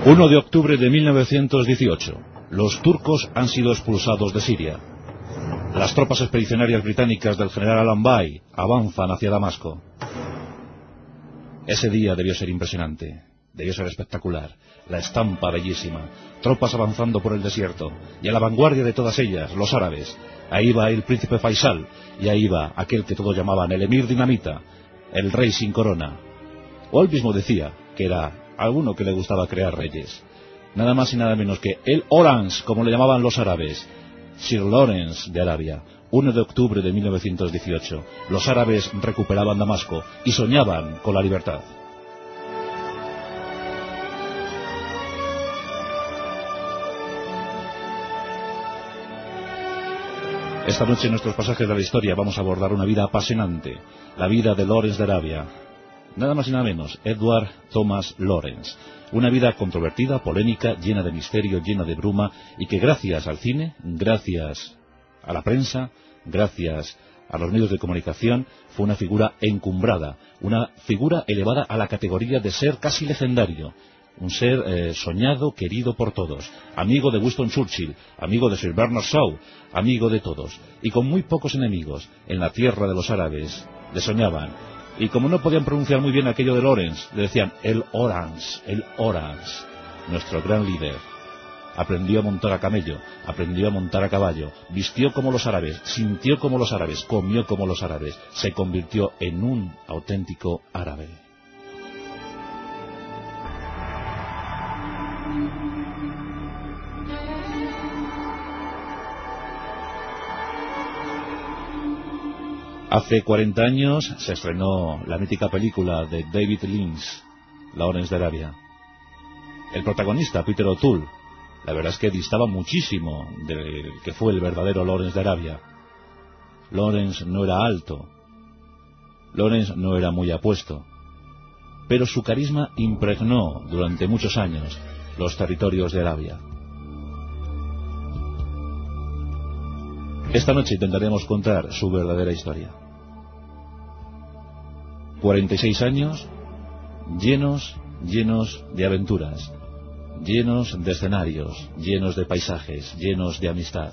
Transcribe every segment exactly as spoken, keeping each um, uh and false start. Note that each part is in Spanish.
uno de octubre de mil novecientos dieciocho. Los turcos han sido expulsados de Siria. Las tropas expedicionarias británicas del general Allenby avanzan hacia Damasco. Ese día debió ser impresionante, debió ser espectacular, la estampa bellísima, tropas avanzando por el desierto, y a la vanguardia de todas ellas, los árabes. Ahí va el príncipe Faisal, y ahí va aquel que todos llamaban el emir dinamita, el rey sin corona. O él mismo decía que era alguno que le gustaba crear reyes. Nada más y nada menos que el Orange, como le llamaban los árabes, Sir Lawrence de Arabia. uno de octubre de mil novecientos dieciocho. Los árabes recuperaban Damasco y soñaban con la libertad. Esta noche en nuestros pasajes de la historia vamos a abordar una vida apasionante, la vida de Lawrence de Arabia. Nada más y nada menos, Edward Thomas Lawrence. Una vida controvertida, polémica, llena de misterio, llena de bruma, y que gracias al cine, gracias a la prensa, gracias a los medios de comunicación, fue una figura encumbrada, una figura elevada a la categoría de ser casi legendario. Un ser eh, soñado, querido por todos, amigo de Winston Churchill, amigo de Sir Bernard Shaw, amigo de todos, y con muy pocos enemigos. En la tierra de los árabes le soñaban, y como no podían pronunciar muy bien aquello de Lawrence, le decían el Orange, el Orange. Nuestro gran líder aprendió a montar a camello, aprendió a montar a caballo, vistió como los árabes, sintió como los árabes, comió como los árabes, se convirtió en un auténtico árabe. Hace cuarenta años se estrenó la mítica película de David Lynch, Lawrence de Arabia. El protagonista, Peter O'Toole, la verdad es que distaba muchísimo del que fue el verdadero Lawrence de Arabia. Lawrence no era alto, Lawrence no era muy apuesto, pero su carisma impregnó durante muchos años los territorios de Arabia. Esta noche intentaremos contar su verdadera historia. cuarenta y seis años llenos, llenos de aventuras, llenos de escenarios, llenos de paisajes, llenos de amistad.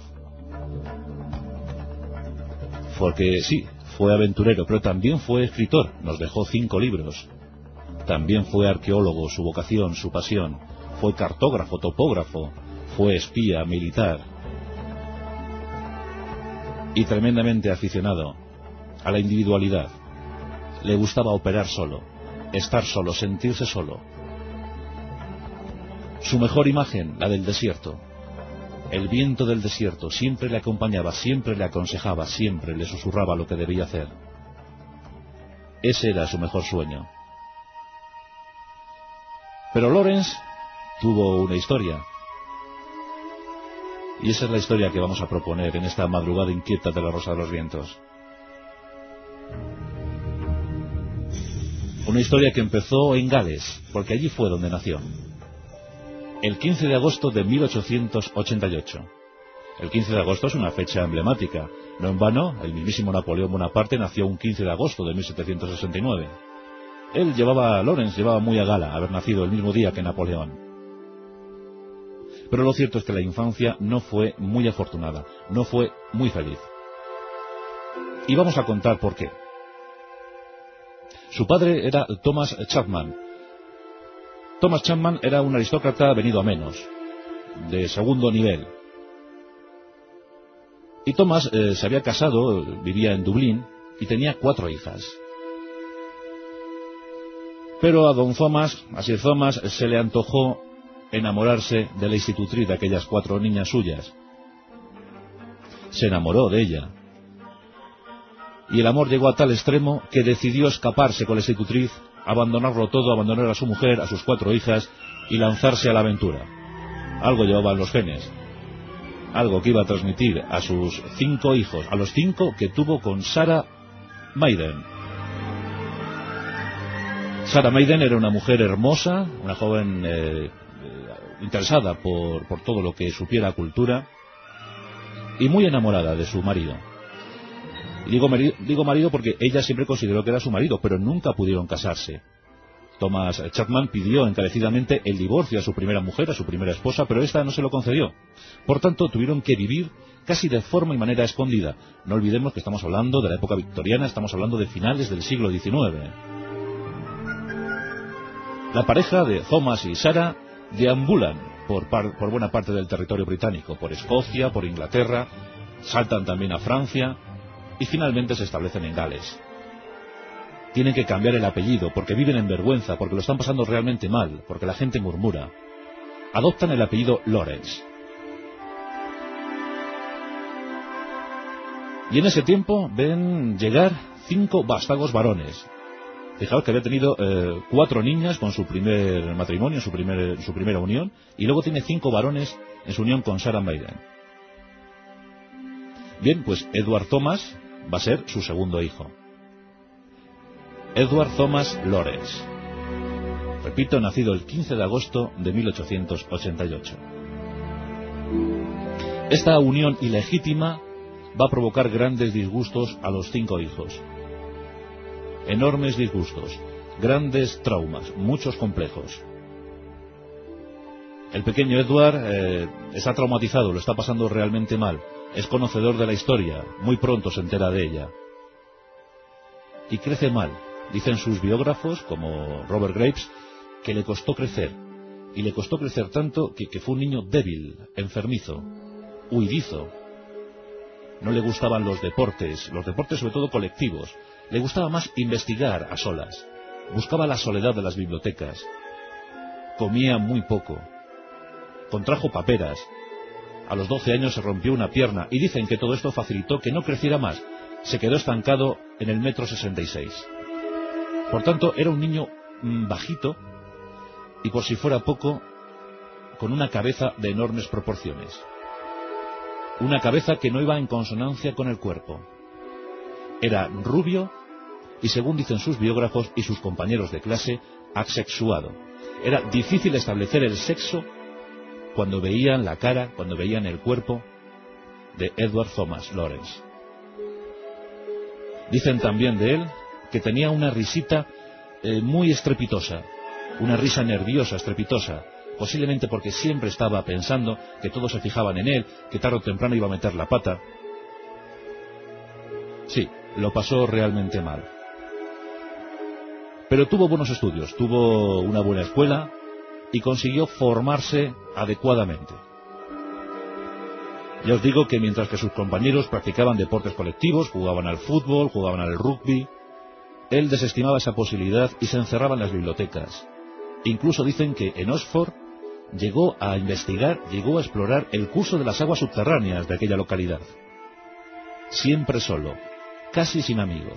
Porque sí, fue aventurero, pero también fue escritor, nos dejó cinco libros. También fue arqueólogo, su vocación, su pasión. Fue cartógrafo, topógrafo, fue espía, militar. Y tremendamente aficionado a la individualidad. Le gustaba operar solo, estar solo, sentirse solo. Su mejor imagen, la del desierto. El viento del desierto siempre le acompañaba, siempre le aconsejaba, siempre le susurraba lo que debía hacer. Ese era su mejor sueño. Pero Lawrence tuvo una historia. Y esa es la historia que vamos a proponer en esta madrugada inquieta de la Rosa de los Vientos. Una historia que empezó en Gales, porque allí fue donde nació. El quince de agosto de mil ochocientos ochenta y ocho. El quince de agosto es una fecha emblemática. No en vano, el mismísimo Napoleón Bonaparte nació un quince de agosto de mil setecientos sesenta y nueve. Él llevaba, Lawrence llevaba muy a gala haber nacido el mismo día que Napoleón. Pero lo cierto es que la infancia no fue muy afortunada, no fue muy feliz. Y vamos a contar por qué. Su padre era Thomas Chapman. Thomas Chapman era un aristócrata venido a menos, de segundo nivel. Y Thomas eh, se había casado, vivía en Dublín, y tenía cuatro hijas. Pero a don Thomas, a Sir Thomas, se le antojó enamorarse de la institutriz de aquellas cuatro niñas suyas. Se enamoró de ella. Y el amor llegó a tal extremo que decidió escaparse con la institutriz, abandonarlo todo, abandonar a su mujer, a sus cuatro hijas y lanzarse a la aventura. Algo llevaban los genes, algo que iba a transmitir a sus cinco hijos, a los cinco que tuvo con Sarah Maiden. Sarah Maiden era una mujer hermosa, una joven eh, interesada por, por todo lo que supiera cultura y muy enamorada de su marido. Y digo, digo marido porque ella siempre consideró que era su marido, pero nunca pudieron casarse. Thomas Chapman pidió encarecidamente el divorcio a su primera mujer, a su primera esposa, pero esta no se lo concedió. Por tanto, tuvieron que vivir casi de forma y manera escondida. No olvidemos que estamos hablando de la época victoriana, estamos hablando de finales del siglo diecinueve. La pareja de Thomas y Sarah deambulan por, par, por buena parte del territorio británico, por Escocia, por Inglaterra, saltan también a Francia y finalmente se establecen en Gales. Tienen que cambiar el apellido porque viven en vergüenza, porque lo están pasando realmente mal, porque la gente murmura. Adoptan el apellido Lawrence. Y en ese tiempo ven llegar cinco vástagos varones. Fijaos que había tenido eh, cuatro niñas con su primer matrimonio, su, primer, su primera unión, y luego tiene cinco varones en su unión con Sarah Maiden. Bien, pues Edward Thomas va a ser su segundo hijo. Edward Thomas Lawrence. Repito, nacido el quince de agosto de mil ochocientos ochenta y ocho. Esta unión ilegítima va a provocar grandes disgustos a los cinco hijos. Enormes disgustos, grandes traumas, muchos complejos. El pequeño Edward eh, está traumatizado, lo está pasando realmente mal. Es conocedor de la historia, muy pronto se entera de ella. Y crece mal. Dicen sus biógrafos, como Robert Graves, que le costó crecer. Y le costó crecer tanto que, que fue un niño débil, enfermizo, huidizo. No le gustaban los deportes, los deportes sobre todo colectivos. Le gustaba más investigar a solas. Buscaba la soledad de las bibliotecas. Comía muy poco. Contrajo paperas. A los doce años se rompió una pierna y dicen que todo esto facilitó que no creciera más. Se quedó estancado en el metro sesenta y seis. Por tanto, era un niño mmm, bajito y, por si fuera poco, con una cabeza de enormes proporciones. Una cabeza que no iba en consonancia con el cuerpo. Era rubio y, según dicen sus biógrafos y sus compañeros de clase, asexuado. Era difícil establecer el sexo cuando veían la cara, cuando veían el cuerpo de Edward Thomas Lawrence. Dicen también de él que tenía una risita eh, muy estrepitosa, una risa nerviosa, estrepitosa, posiblemente porque siempre estaba pensando que todos se fijaban en él, que tarde o temprano iba a meter la pata. Sí, lo pasó realmente mal. Pero tuvo buenos estudios, tuvo una buena escuela y consiguió formarse adecuadamente. Ya os digo que mientras que sus compañeros practicaban deportes colectivos, jugaban al fútbol, jugaban al rugby, él desestimaba esa posibilidad y se encerraba en las bibliotecas. Incluso dicen que en Oxford llegó a investigar, llegó a explorar el curso de las aguas subterráneas de aquella localidad. Siempre solo, casi sin amigos.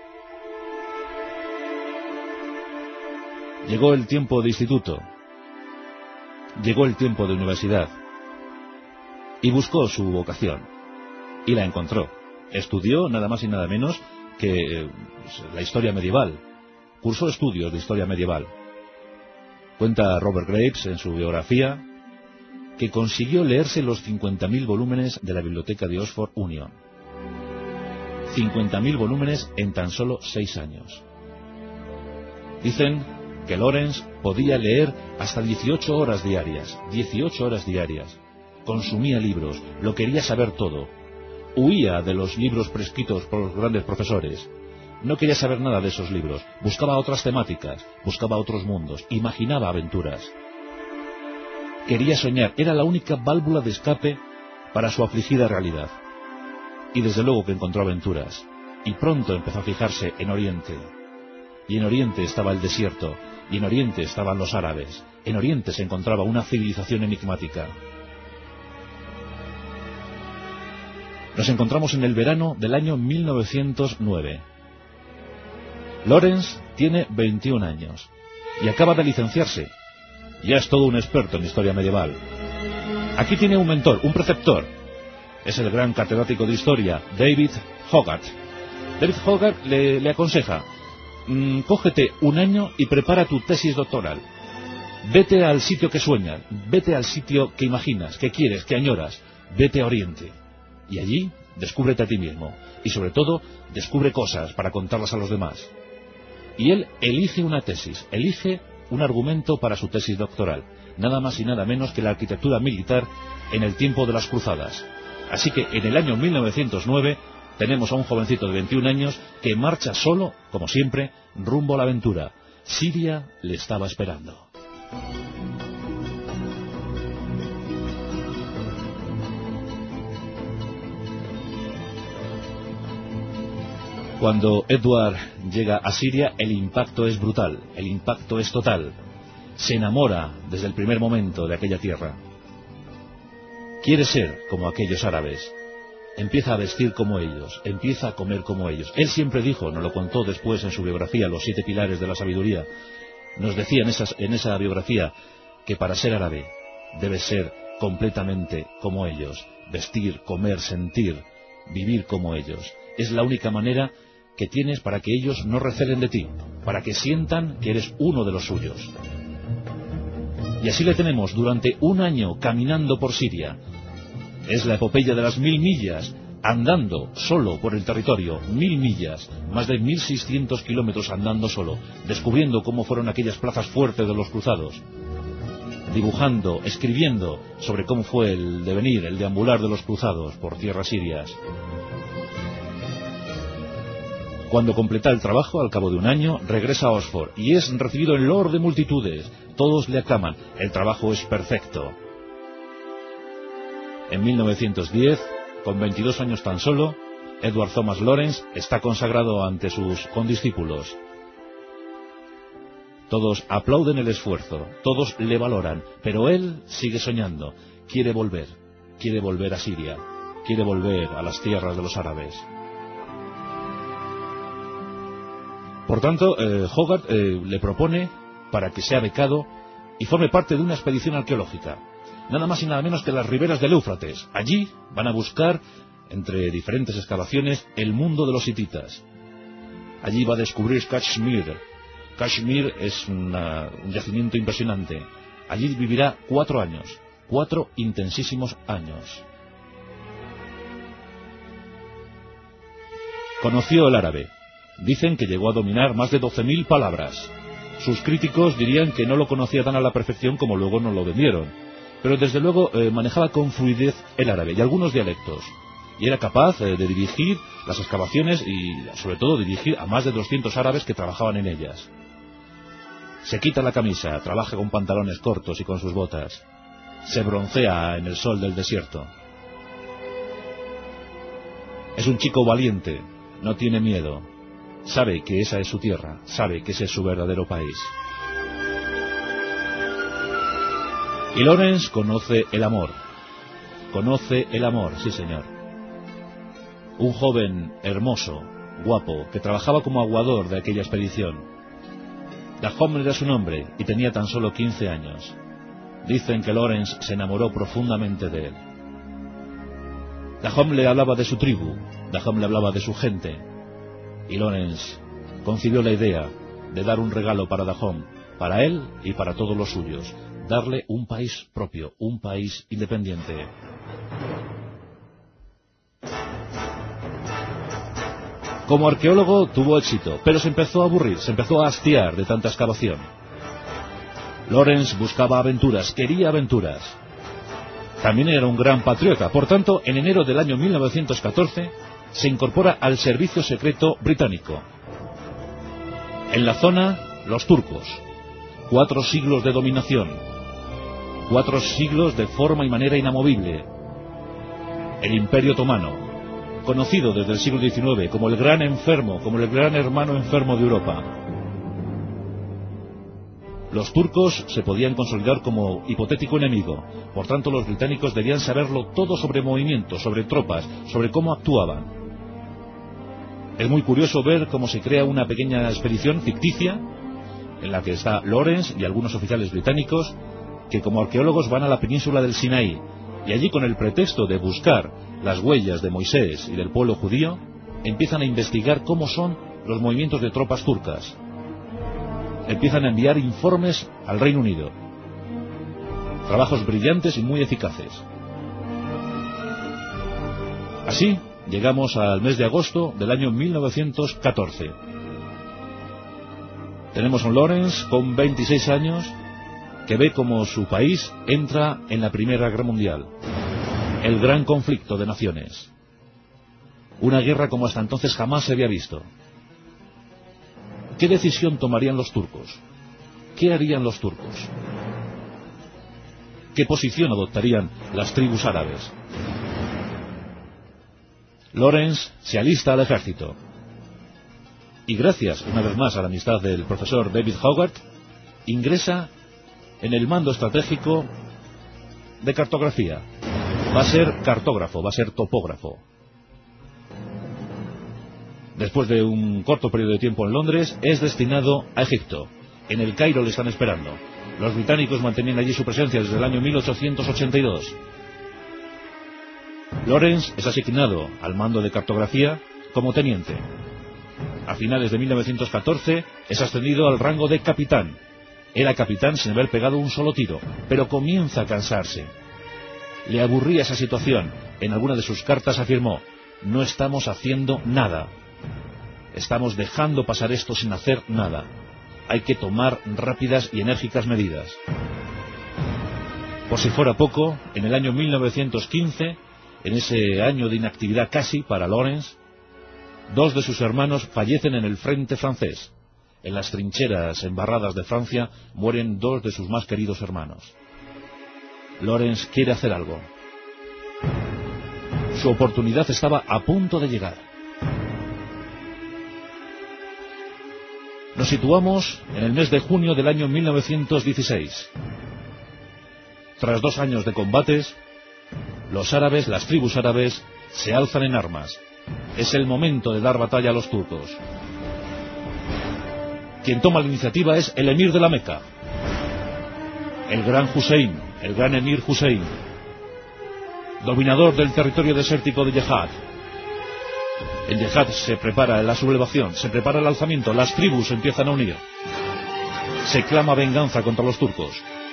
Llegó el tiempo de instituto, llegó el tiempo de universidad, y buscó su vocación, y la encontró. Estudió nada más y nada menos que la historia medieval, cursó estudios de historia medieval. Cuenta Robert Graves en su biografía que consiguió leerse los cincuenta mil volúmenes de la biblioteca de Oxford Union. cincuenta mil volúmenes en tan solo seis años. Dicen que Lawrence podía leer hasta dieciocho horas diarias, dieciocho horas diarias. Consumía libros, lo quería saber todo. Huía de los libros prescritos por los grandes profesores. No quería saber nada de esos libros. Buscaba otras temáticas, buscaba otros mundos, imaginaba aventuras. Quería soñar, era la única válvula de escape para su afligida realidad. Y desde luego que encontró aventuras. Y pronto empezó a fijarse en Oriente. Y en Oriente estaba el desierto, y en Oriente estaban los árabes. En Oriente se encontraba una civilización enigmática. Nos encontramos en el verano del año mil novecientos nueve. Lawrence tiene veintiún años y acaba de licenciarse. Ya es todo un experto en historia medieval. Aquí tiene un mentor, un preceptor. Es el gran catedrático de historia, David Hogarth. David Hogarth le, le aconseja, mmm, cógete un año y prepara tu tesis doctoral. Vete al sitio que sueñas, vete al sitio que imaginas, que quieres, que añoras. Vete a Oriente. Y allí, descúbrete a ti mismo. Y sobre todo, descubre cosas para contarlas a los demás. Y él elige una tesis, elige un argumento para su tesis doctoral, nada más y nada menos que la arquitectura militar en el tiempo de las cruzadas. Así que en el año mil novecientos nueve tenemos a un jovencito de veintiún años que marcha solo, como siempre, rumbo a la aventura. Siria le estaba esperando. Cuando Edward llega a Siria, el impacto es brutal, el impacto es total. Se enamora desde el primer momento de aquella tierra. Quiere ser como aquellos árabes. Empieza a vestir como ellos, empieza a comer como ellos. Él siempre dijo, nos lo contó después en su biografía, Los siete pilares de la sabiduría, nos decía en, esas, en esa biografía que para ser árabe debes ser completamente como ellos, vestir, comer, sentir, vivir como ellos. Es la única manera que tienes para que ellos no recelen de ti, para que sientan que eres uno de los suyos. Y así le tenemos durante un año caminando por Siria. Es la epopeya de las mil millas, andando solo por el territorio, mil millas, más de mil seiscientos kilómetros andando solo, descubriendo cómo fueron aquellas plazas fuertes de los cruzados, dibujando, escribiendo sobre cómo fue el devenir, el deambular de los cruzados por tierras sirias. Cuando completa el trabajo, al cabo de un año, regresa a Oxford y es recibido en loor de multitudes. Todos le aclaman. El trabajo es perfecto. En mil novecientos diez, con veintidós años tan solo, Edward Thomas Lawrence está consagrado ante sus condiscípulos. Todos aplauden el esfuerzo, todos le valoran, pero él sigue soñando. Quiere volver, quiere volver a Siria, quiere volver a las tierras de los árabes. Por tanto, eh, Hogarth eh, le propone para que sea becado y forme parte de una expedición arqueológica, nada más y nada menos que las riberas del Éufrates. Allí van a buscar, entre diferentes excavaciones, el mundo de los hititas. Allí va a descubrir Kashmir. Kashmir es una, un yacimiento impresionante. Allí vivirá cuatro años, cuatro intensísimos años. Conoció el árabe. Dicen que llegó a dominar más de doce mil palabras. Sus críticos dirían que no lo conocía tan a la perfección como luego nos lo vendieron. Pero desde luego eh, manejaba con fluidez el árabe y algunos dialectos. Y era capaz eh, de dirigir las excavaciones y sobre todo dirigir a más de doscientos árabes que trabajaban en ellas. Se quita la camisa, trabaja con pantalones cortos y con sus botas. Se broncea en el sol del desierto. Es un chico valiente, no tiene miedo. Sabe que esa es su tierra, sabe que ese es su verdadero país. Y Lawrence conoce el amor. Conoce el amor, sí señor. Un joven hermoso, guapo, que trabajaba como aguador de aquella expedición. Dahomey era su nombre y tenía tan solo quince años. Dicen que Lawrence se enamoró profundamente de él. Dahomey le hablaba de su tribu, Dahomey le hablaba de su gente. Y Lawrence concibió la idea de dar un regalo para Dahomey, para él y para todos los suyos, darle un país propio, un país independiente. Como arqueólogo tuvo éxito, pero se empezó a aburrir, se empezó a hastiar de tanta excavación. Lawrence buscaba aventuras, quería aventuras. También era un gran patriota, por tanto, en enero del año mil novecientos catorce se incorpora al servicio secreto británico. En la zona, los turcos. Cuatro siglos de dominación. Cuatro siglos de forma y manera inamovible. El Imperio Otomano, conocido desde el siglo diecinueve como el gran enfermo, como el gran hermano enfermo de Europa. Los turcos se podían consolidar como hipotético enemigo, por tanto los británicos debían saberlo todo sobre movimientos, sobre tropas, sobre cómo actuaban. Es muy curioso ver cómo se crea una pequeña expedición ficticia, en la que está Lawrence y algunos oficiales británicos, que como arqueólogos van a la península del Sinaí, y allí con el pretexto de buscar las huellas de Moisés y del pueblo judío, empiezan a investigar cómo son los movimientos de tropas turcas. Empiezan a enviar informes al Reino Unido. Trabajos brillantes y muy eficaces. Así llegamos al mes de agosto del año mil novecientos catorce. Tenemos a un Lawrence con veintiséis años que ve como su país entra en la Primera Guerra Mundial, el gran conflicto de naciones, una guerra como hasta entonces jamás se había visto. ¿Qué decisión tomarían los turcos? ¿Qué harían los turcos? ¿Qué posición adoptarían las tribus árabes? Lawrence se alista al ejército y gracias una vez más a la amistad del profesor David Hogarth ingresa en el mando estratégico de cartografía. Va a ser cartógrafo, va a ser topógrafo. Después de un corto periodo de tiempo en Londres, es destinado a Egipto. En el Cairo le están esperando. Los británicos mantenían allí su presencia desde el año mil ochocientos ochenta y dos. Lawrence es asignado al mando de cartografía como teniente. A finales de mil novecientos catorce es ascendido al rango de capitán. Era capitán sin haber pegado un solo tiro, pero comienza a cansarse. Le aburría esa situación. En alguna de sus cartas afirmó: no estamos haciendo nada. Estamos dejando pasar esto sin hacer nada. Hay que tomar rápidas y enérgicas medidas. Por si fuera poco, en el año mil novecientos quince, en ese año de inactividad casi para Lawrence, dos de sus hermanos fallecen en el frente francés. En las trincheras embarradas de Francia mueren dos de sus más queridos hermanos. Lawrence quiere hacer algo. Su oportunidad estaba a punto de llegar. Nos situamos en el mes de junio del año mil novecientos dieciséis. Tras dos años de combates, los árabes, las tribus árabes, se alzan en armas. Es el momento de dar batalla a los turcos. Quien toma la iniciativa es el emir de la Meca, el gran Hussein, el gran emir Hussein, dominador del territorio desértico de Yehad. En Yehad se prepara la sublevación, se prepara el alzamiento, las tribus se empiezan a unir. Se clama venganza contra los turcos.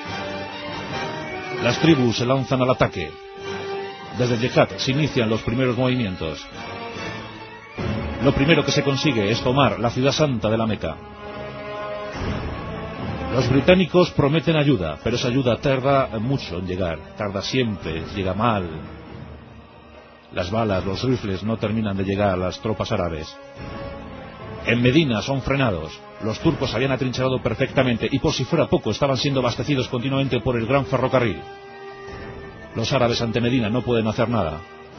Las tribus se lanzan al ataque. Desde Yehad se inician los primeros movimientos. Lo primero que se consigue es tomar la ciudad santa de la Meca. Los británicos prometen ayuda, pero esa ayuda tarda mucho en llegar, tarda siempre, llega mal. Las balas, los rifles no terminan de llegar a las tropas árabes. En Medina son frenados. Los turcos habían atrincherado perfectamente y por si fuera poco estaban siendo abastecidos continuamente por el gran ferrocarril. Los árabes ante Medina no pueden hacer nada.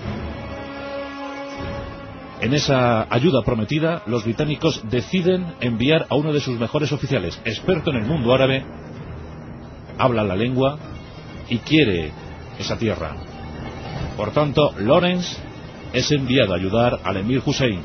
En esa ayuda prometida, los británicos deciden enviar a uno de sus mejores oficiales, experto en el mundo árabe, habla la lengua y quiere esa tierra. Por tanto, Lawrence es enviado a ayudar al emir Hussein.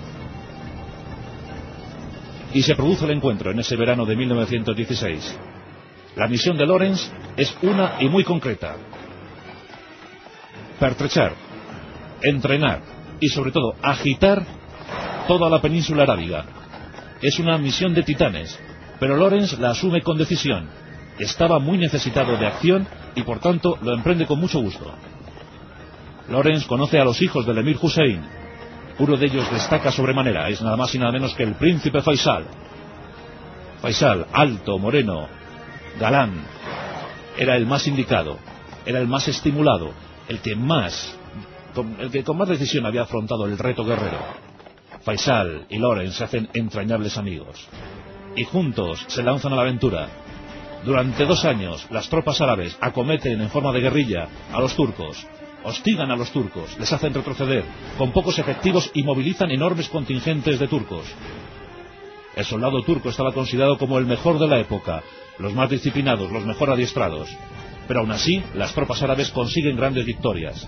Y se produce el encuentro en ese verano de mil novecientos dieciséis. La misión de Lawrence es una y muy concreta: pertrechar, entrenar y sobre todo agitar toda la península arábiga. Es una misión de titanes, pero Lawrence la asume con decisión. Estaba muy necesitado de acción y por tanto lo emprende con mucho gusto. Lawrence conoce a los hijos del emir Hussein. Uno de ellos destaca sobremanera, es nada más y nada menos que el príncipe Faisal. Faisal, alto, moreno, galán, era el más indicado, era el más estimulado, el que más el que con más decisión había afrontado el reto guerrero. Faisal y Lawrence se hacen entrañables amigos y juntos se lanzan a la aventura. Durante dos años las tropas árabes acometen en forma de guerrilla a los turcos, hostigan a los turcos, les hacen retroceder con pocos efectivos y movilizan enormes contingentes de turcos. El soldado turco estaba considerado como el mejor de la época, los más disciplinados, los mejor adiestrados, pero aún así las tropas árabes consiguen grandes victorias.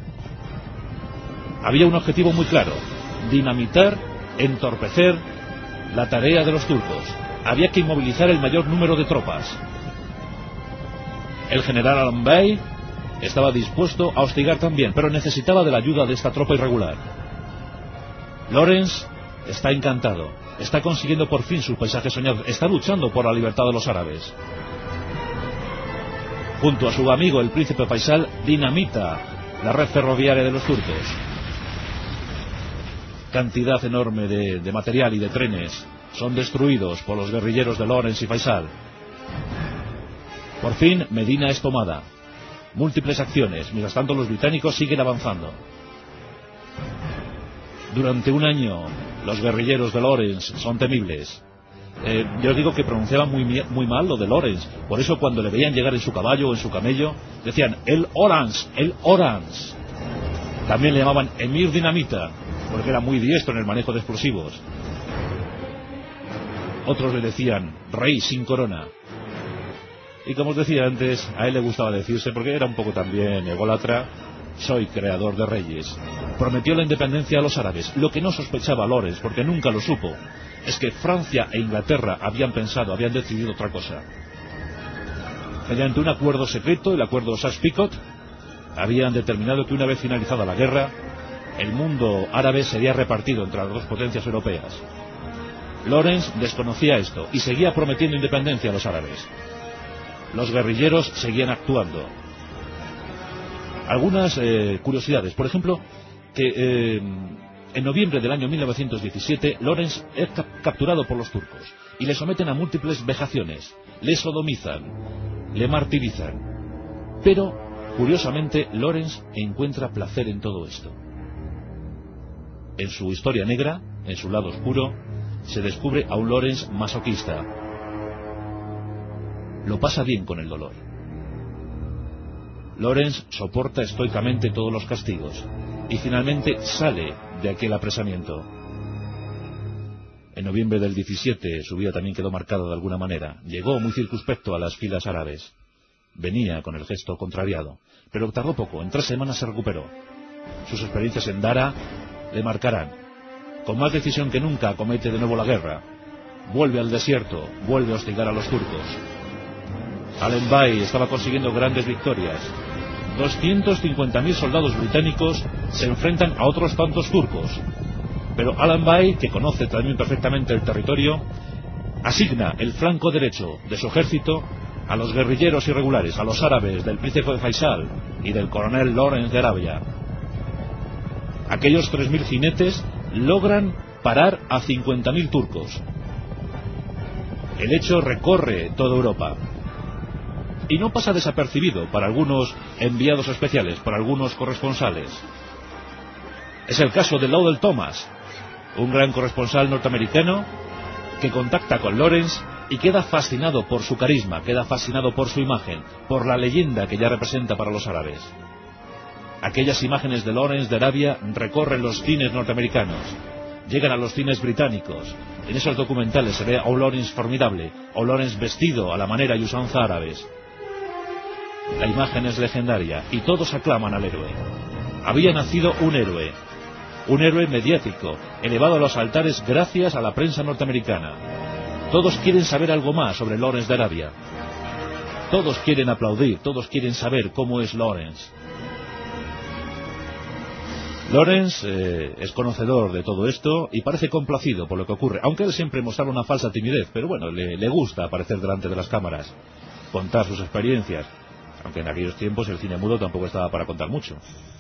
Había un objetivo muy claro: dinamitar, entorpecer la tarea de los turcos. Había que inmovilizar el mayor número de tropas. El general Al-Ambay estaba dispuesto a hostigar también, pero necesitaba de la ayuda de esta tropa irregular. Lawrence está encantado, está consiguiendo por fin sus paisajes soñados, está luchando por la libertad de los árabes. Junto a su amigo el príncipe Faisal, dinamita la red ferroviaria de los turcos. Cantidad enorme de, de material y de trenes son destruidos por los guerrilleros de Lawrence y Faisal. Por fin, Medina es tomada. Múltiples acciones, mientras tanto los británicos siguen avanzando. Durante un año, los guerrilleros de Lawrence son temibles. Eh, yo digo que pronunciaban muy, muy mal lo de Lawrence. Por eso cuando le veían llegar en su caballo o en su camello, decían, el Orange, el Orange. También le llamaban Emir Dinamita, porque era muy diestro en el manejo de explosivos. Otros le decían, Rey sin corona. Y como os decía antes, a él le gustaba decirse, porque era un poco también ególatra, soy creador de reyes. Prometió la independencia a los árabes. Lo que no sospechaba Lawrence, porque nunca lo supo, es que Francia e Inglaterra habían pensado, habían decidido otra cosa. Mediante un acuerdo secreto, el acuerdo Sykes-Picot, habían determinado que una vez finalizada la guerra, el mundo árabe sería repartido entre las dos potencias europeas. Lawrence desconocía esto y seguía prometiendo independencia a los árabes. Los guerrilleros seguían actuando. Algunas eh, curiosidades, por ejemplo, que eh, en noviembre del año mil novecientos diecisiete Lawrence es cap capturado por los turcos y le someten a múltiples vejaciones, le sodomizan, le martirizan. Pero, curiosamente, Lawrence encuentra placer en todo esto. En su historia negra, en su lado oscuro, se descubre a un Lawrence masoquista. Lo pasa bien con el dolor. Lawrence soporta estoicamente todos los castigos y finalmente sale de aquel apresamiento. En noviembre del diecisiete su vida también quedó marcada de alguna manera. Llegó muy circunspecto a las filas árabes. Venía con el gesto contrariado, pero tardó poco. En tres semanas se recuperó. Sus experiencias en Dara le marcarán. Con más decisión que nunca acomete de nuevo la guerra. Vuelve al desierto, vuelve a hostigar a los turcos. Allenby estaba consiguiendo grandes victorias. doscientos cincuenta mil soldados británicos se enfrentan a otros tantos turcos. Pero Allenby, que conoce también perfectamente el territorio, asigna el flanco derecho de su ejército a los guerrilleros irregulares, a los árabes del príncipe Faisal y del coronel Lawrence de Arabia. Aquellos tres mil jinetes logran parar a cincuenta mil turcos. El hecho recorre toda Europa. Y no pasa desapercibido para algunos enviados especiales, para algunos corresponsales. Es el caso de Lowell Thomas, un gran corresponsal norteamericano que contacta con Lawrence y queda fascinado por su carisma, queda fascinado por su imagen, por la leyenda que ya representa para los árabes. Aquellas imágenes de Lawrence de Arabia recorren los cines norteamericanos, llegan a los cines británicos. En esos documentales se ve a un Lawrence formidable, a un Lawrence vestido a la manera y usanza árabes. La imagen es legendaria y todos aclaman al héroe. Había nacido un héroe, un héroe mediático, elevado a los altares gracias a la prensa norteamericana. Todos quieren saber algo más sobre Lawrence de Arabia. Todos quieren aplaudir, todos quieren saber cómo es Lawrence. Lawrence eh, es conocedor de todo esto y parece complacido por lo que ocurre, aunque él siempre mostraba una falsa timidez, pero bueno, le, le gusta aparecer delante de las cámaras, contar sus experiencias. Aunque en aquellos tiempos el cine mudo tampoco estaba para contar mucho.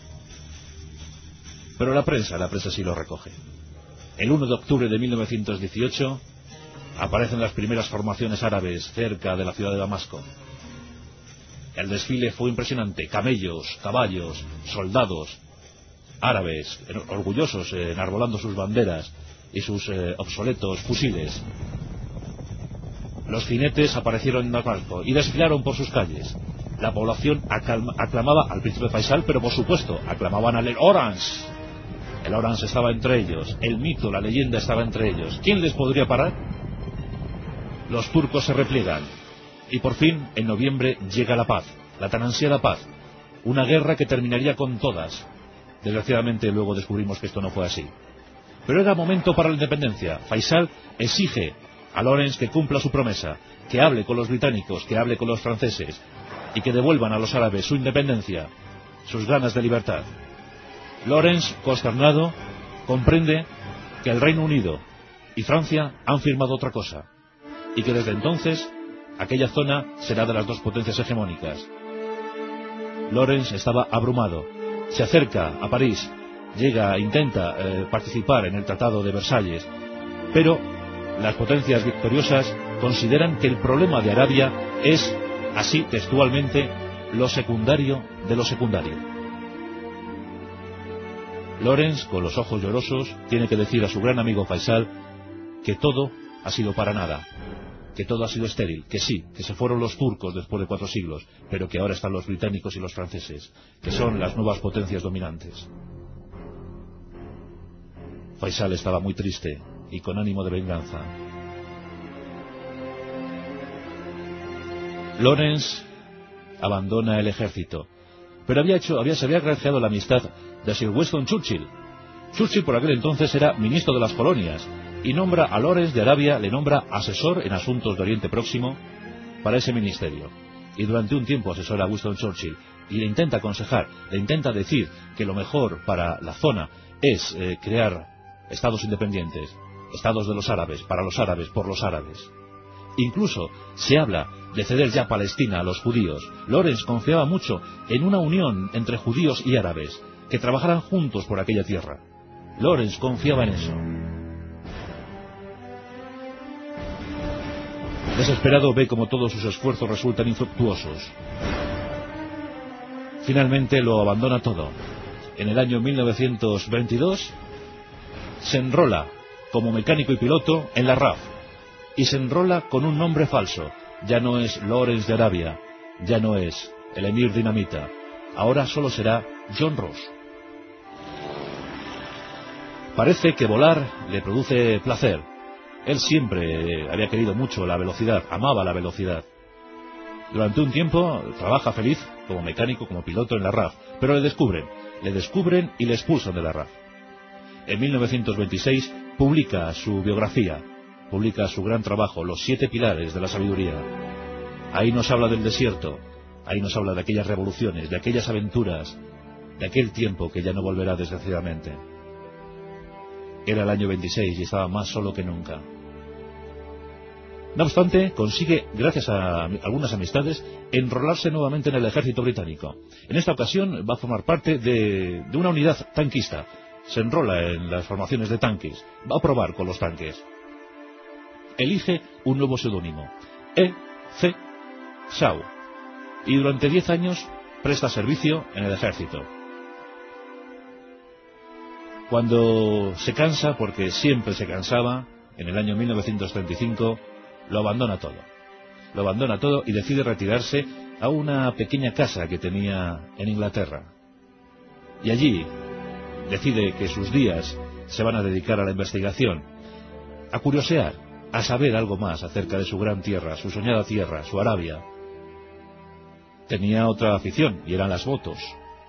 Pero la prensa, la prensa sí lo recoge. El uno de octubre de mil novecientos dieciocho aparecen las primeras formaciones árabes cerca de la ciudad de Damasco. El desfile fue impresionante. Camellos, caballos, soldados árabes, orgullosos, eh, enarbolando sus banderas y sus eh, obsoletos fusiles. Los jinetes aparecieron en Damasco y desfilaron por sus calles. La población aclamaba al príncipe Faisal, pero por supuesto aclamaban al Orange. El Orange estaba entre ellos, el mito, la leyenda estaba entre ellos. ¿Quién les podría parar? Los turcos se repliegan y por fin en noviembre llega la paz, la tan ansiada paz, una guerra que terminaría con todas. Desgraciadamente luego descubrimos que esto no fue así. Pero era momento para la independencia. Faisal exige a Lawrence que cumpla su promesa, que hable con los británicos, que hable con los franceses y que devuelvan a los árabes su independencia, sus ganas de libertad. Lawrence, consternado, comprende que el Reino Unido y Francia han firmado otra cosa y que desde entonces aquella zona será de las dos potencias hegemónicas. Lawrence estaba abrumado, se acerca a París, llega, intenta eh, participar en el Tratado de Versalles, pero las potencias victoriosas consideran que el problema de Arabia es, así textualmente, lo secundario de lo secundario. Lawrence, con los ojos llorosos, tiene que decir a su gran amigo Faisal que todo ha sido para nada, que todo ha sido estéril, que sí, que se fueron los turcos después de cuatro siglos, pero que ahora están los británicos y los franceses, que son las nuevas potencias dominantes. Faisal estaba muy triste y con ánimo de venganza. Lawrence abandona el ejército, pero había hecho, había, se había granjeado la amistad de Sir Winston Churchill. Churchill por aquel entonces era ministro de las colonias y nombra a Lawrence de Arabia, le nombra asesor en asuntos de Oriente Próximo para ese ministerio. Y durante un tiempo asesora a Winston Churchill y le intenta aconsejar, le intenta decir que lo mejor para la zona es eh, crear estados independientes, estados de los árabes, para los árabes, por los árabes. Incluso se habla de ceder ya Palestina a los judíos. Lawrence confiaba mucho en una unión entre judíos y árabes, que trabajaran juntos por aquella tierra. Lawrence confiaba en eso. Desesperado ve como todos sus esfuerzos resultan infructuosos. Finalmente lo abandona todo. En el año mil novecientos veintidós se enrola como mecánico y piloto en la R A F y se enrola con un nombre falso. Ya no es Lawrence de Arabia, ya no es el Emir Dinamita, ahora solo será John Ross. Parece que volar le produce placer. Él siempre había querido mucho la velocidad, amaba la velocidad. Durante un tiempo trabaja feliz como mecánico, como piloto en la R A F, pero le descubren, le descubren y le expulsan de la R A F. En mil novecientos veintiséis publica su biografía, publica su gran trabajo, Los siete pilares de la sabiduría. Ahí nos habla del desierto, ahí nos habla de aquellas revoluciones, de aquellas aventuras, de aquel tiempo que ya no volverá desgraciadamente. Era el año veintiséis y estaba más solo que nunca. No obstante, consigue, gracias a algunas amistades, enrolarse nuevamente en el ejército británico. En esta ocasión va a formar parte de, de una unidad tanquista. Se enrola en las formaciones de tanques, va a probar con los tanques. Elige un nuevo seudónimo, E C Shaw, y durante diez años presta servicio en el ejército. Cuando se cansa, porque siempre se cansaba, en el año mil novecientos treinta y cinco, lo abandona todo. Lo abandona todo y decide retirarse a una pequeña casa que tenía en Inglaterra. Y allí decide que sus días se van a dedicar a la investigación, a curiosear, a saber algo más acerca de su gran tierra, su soñada tierra, su Arabia. Tenía otra afición, y eran las motos.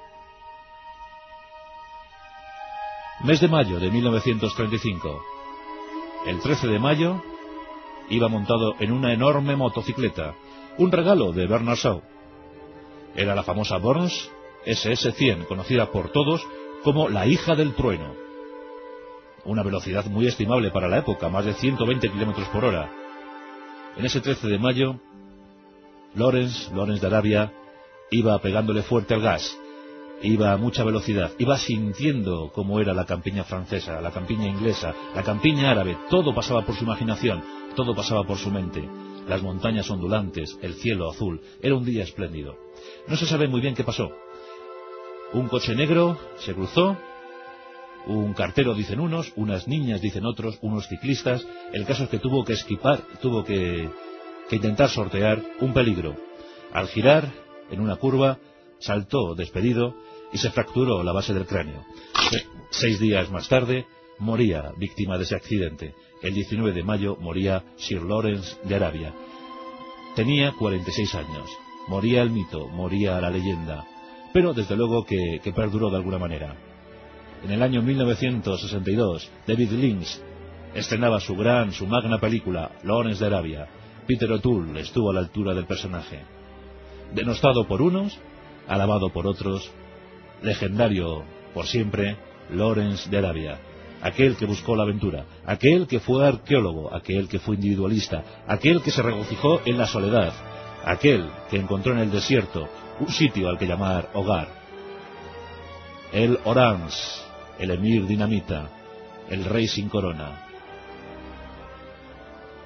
Mes de mayo de mil novecientos treinta y cinco. El trece de mayo iba montado en una enorme motocicleta, un regalo de Bernard Shaw. Era la famosa Burns ese ese cien, conocida por todos como la hija del trueno. Una velocidad muy estimable para la época, más de ciento veinte kilómetros por hora. En ese trece de mayo, Lawrence, Lawrence de Arabia, iba pegándole fuerte al gas, iba a mucha velocidad, iba sintiendo cómo era la campiña francesa, la campiña inglesa, la campiña árabe. Todo pasaba por su imaginación, todo pasaba por su mente. Las montañas ondulantes, el cielo azul, era un día espléndido. No se sabe muy bien qué pasó. Un coche negro se cruzó, un cartero dicen unos, unas niñas dicen otros, unos ciclistas. El caso es que tuvo que esquipar, tuvo que, que intentar sortear un peligro. Al girar en una curva, saltó despedido y se fracturó la base del cráneo. Se, seis días más tarde moría víctima de ese accidente. El diecinueve de mayo moría Sir Lawrence de Arabia. Tenía cuarenta y seis años. Moría el mito, moría la leyenda, pero desde luego que, que perduró de alguna manera. En el año mil novecientos sesenta y dos, David Lynch estrenaba su gran, su magna película, Lawrence de Arabia. Peter O'Toole estuvo a la altura del personaje. Denostado por unos, alabado por otros, legendario por siempre, Lawrence de Arabia. Aquel que buscó la aventura, aquel que fue arqueólogo, aquel que fue individualista, aquel que se regocijó en la soledad, aquel que encontró en el desierto un sitio al que llamar hogar. El Orange, el Emir Dinamita, el rey sin corona.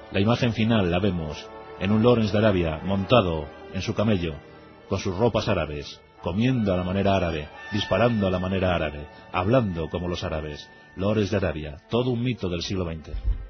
La imagen final la vemos en un Lawrence de Arabia montado en su camello, con sus ropas árabes, comiendo a la manera árabe, disparando a la manera árabe, hablando como los árabes. Lawrence de Arabia, todo un mito del siglo veinte.